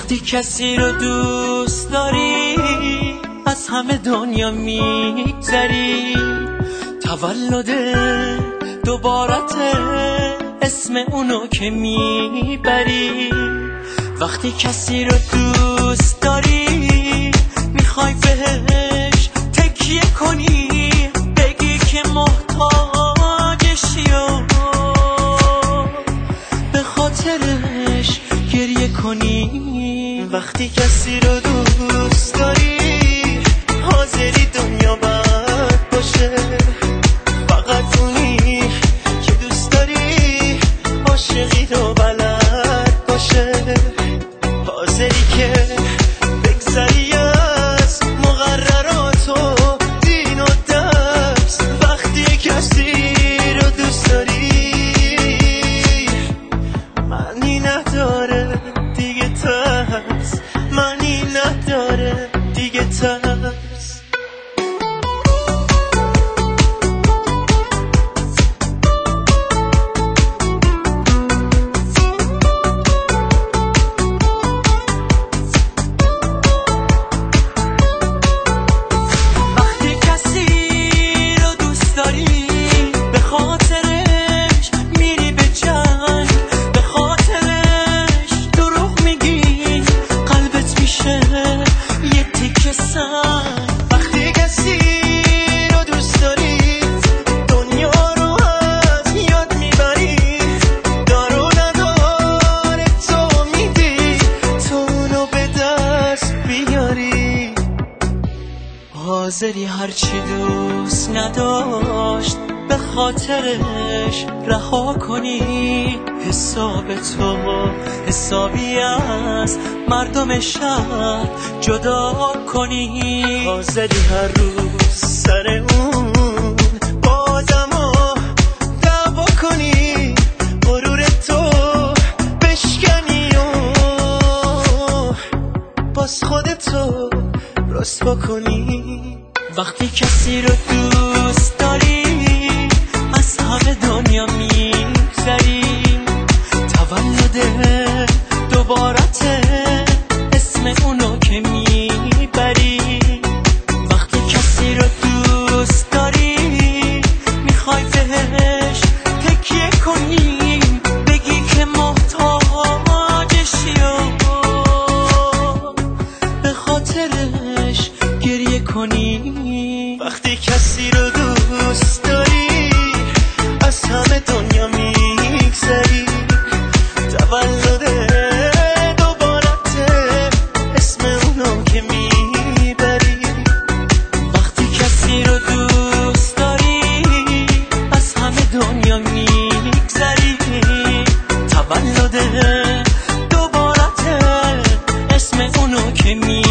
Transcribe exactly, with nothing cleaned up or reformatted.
وقتی کسی رو دوست داری از همه دنیا میگذری، تولد دوبارت اسم اونو که میبری. وقتی کسی رو دوست داری میخوای بهش تکیه کنی، بگی که محتاجشی و به خاطرش گریه کنی. وقتی کسی رو دوست داری حاضری دنیا بد باشه، فقط اونی که دوست داری عاشقی رو بلد باشه، حاضری که بگذری از مقررات و دین و درس. وقتی کسی رو دوست داری معنی نداره دیگه ترس، معنی نداره دیگه ترس. وقتی کسی رو دوست داری دنیا رو از یاد میبری، دارو نداره تو میدی تو اونو به دست بیاری، حاضری هرچی دوست نداشت به خاطرش رها کنی. حساب تو حسابی از مردم شهر جدا کنی، حاضری هر روز سر اون بازم و دعوا کنی، غرور تو بشکنی و باز خودتو رسوا کنی. وقتی کسی رو دوست داری از همه دنیا میگذری، تولد دوبارت اسم اونو که میبری. وقتی کسی رو دوست داری میخوای بهش تکیه کنی، بگی که محتاجشی و به خاطرش گریه کنی. وقتی کسی رو دوست داری از همه دنیا میگذری، تولد دوبارت اسم اونو که میبری. وقتی کسی رو دوست داری از همه دنیا میگذری، تولد دوبارت اسم اونو که میبری.